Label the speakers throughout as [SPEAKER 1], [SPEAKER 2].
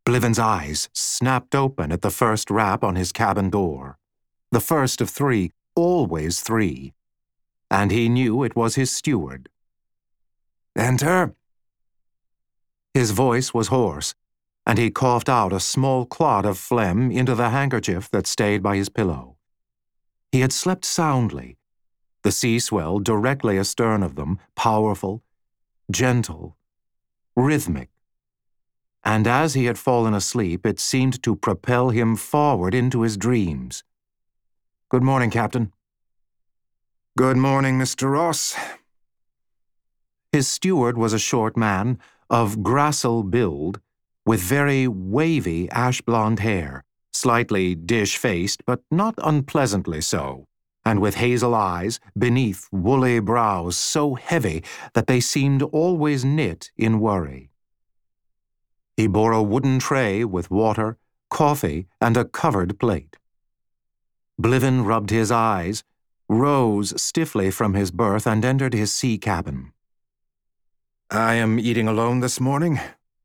[SPEAKER 1] Bliven's eyes snapped open at the first rap on his cabin door. The first of three, always three. And he knew it was his steward. "Enter." His voice was hoarse, and he coughed out a small clot of phlegm into the handkerchief that stayed by his pillow. He had slept soundly, the sea swell directly astern of them, powerful, gentle, rhythmic. And as he had fallen asleep, it seemed to propel him forward into his dreams. "Good morning, Captain."
[SPEAKER 2] "Good morning, Mr. Ross."
[SPEAKER 1] His steward was a short man, of gracile build, with very wavy ash-blonde hair, slightly dish-faced, but not unpleasantly so, and with hazel eyes beneath woolly brows so heavy that they seemed always knit in worry. He bore a wooden tray with water, coffee, and a covered plate. Bliven rubbed his eyes, rose stiffly from his berth, and entered his sea cabin.
[SPEAKER 2] "I am eating alone this morning."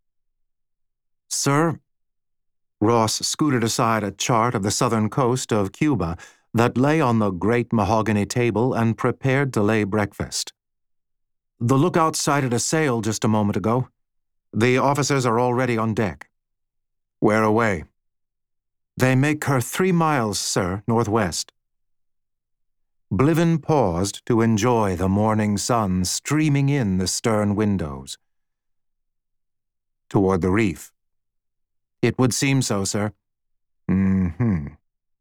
[SPEAKER 1] "Sir?" Ross scooted aside a chart of the southern coast of Cuba that lay on the great mahogany table and prepared to lay breakfast. "The lookout sighted a sail just a moment ago. The officers are already on deck."
[SPEAKER 2] "Where away?"
[SPEAKER 1] "They make her 3 miles, sir, northwest." Bliven paused to enjoy the morning sun streaming in the stern windows.
[SPEAKER 2] "Toward the reef?"
[SPEAKER 1] "It would seem so, sir."
[SPEAKER 2] "Mm-hmm."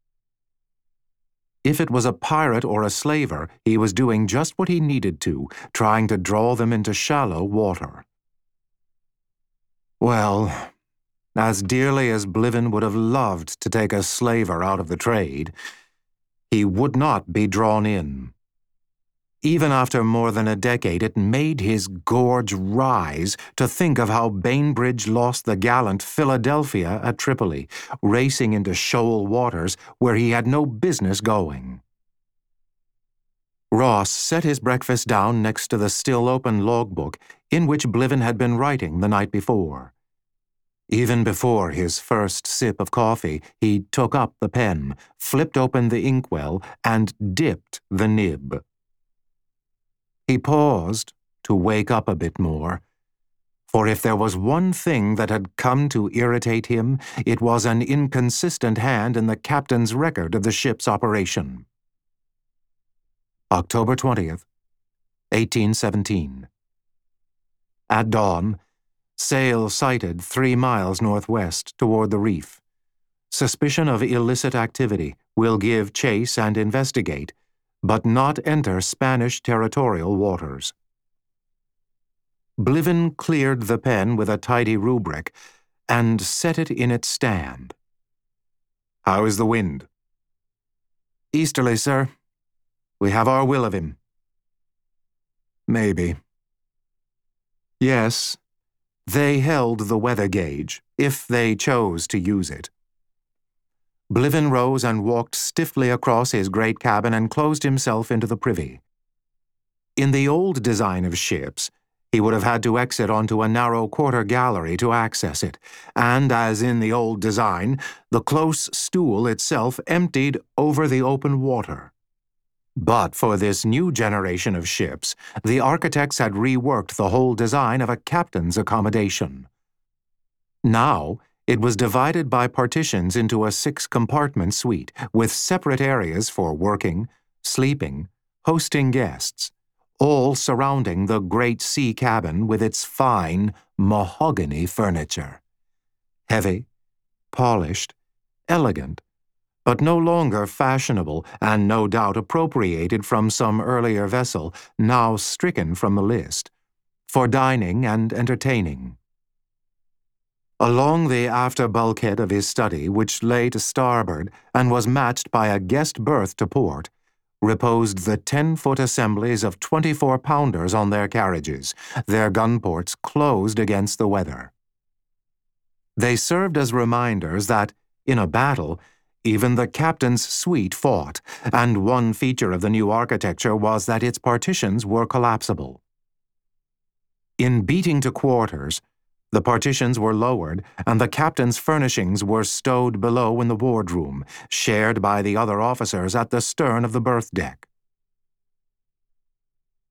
[SPEAKER 1] If it was a pirate or a slaver, he was doing just what he needed to, trying to draw them into shallow water. Well, as dearly as Bliven would have loved to take a slaver out of the trade, he would not be drawn in. Even after more than a decade, it made his gorge rise to think of how Bainbridge lost the gallant Philadelphia at Tripoli, racing into shoal waters where he had no business going. Ross set his breakfast down next to the still-open logbook in which Bliven had been writing the night before. Even before his first sip of coffee, he took up the pen, flipped open the inkwell, and dipped the nib. He paused to wake up a bit more, for if there was one thing that had come to irritate him, it was an inconsistent hand in the captain's record of the ship's operation. October 20th, 1817. At dawn, sail sighted 3 miles northwest toward the reef. Suspicion of illicit activity. Will give chase and investigate, but not enter Spanish territorial waters. Bliven cleared the pen with a tidy rubric and set it in its stand.
[SPEAKER 2] "How is the wind?"
[SPEAKER 1] "Easterly, sir. We have our will of him."
[SPEAKER 2] "Maybe."
[SPEAKER 1] Yes, they held the weather gauge, if they chose to use it. Bliven rose and walked stiffly across his great cabin and closed himself into the privy. In the old design of ships, he would have had to exit onto a narrow quarter gallery to access it, and as in the old design, the close stool itself emptied over the open water. But for this new generation of ships, the architects had reworked the whole design of a captain's accommodation. Now, it was divided by partitions into a 6-compartment suite, with separate areas for working, sleeping, hosting guests, all surrounding the great sea cabin with its fine mahogany furniture. Heavy, polished, elegant, but no longer fashionable and no doubt appropriated from some earlier vessel, now stricken from the list, for dining and entertaining. Along the after bulkhead of his study, which lay to starboard and was matched by a guest berth to port, reposed the 10-foot assemblies of 24-pounders on their carriages, their gun ports closed against the weather. They served as reminders that, in a battle, even the captain's suite fought, and one feature of the new architecture was that its partitions were collapsible. In beating to quarters, The partitions were lowered, and the captain's furnishings were stowed below in the wardroom, shared by the other officers at the stern of the berth deck.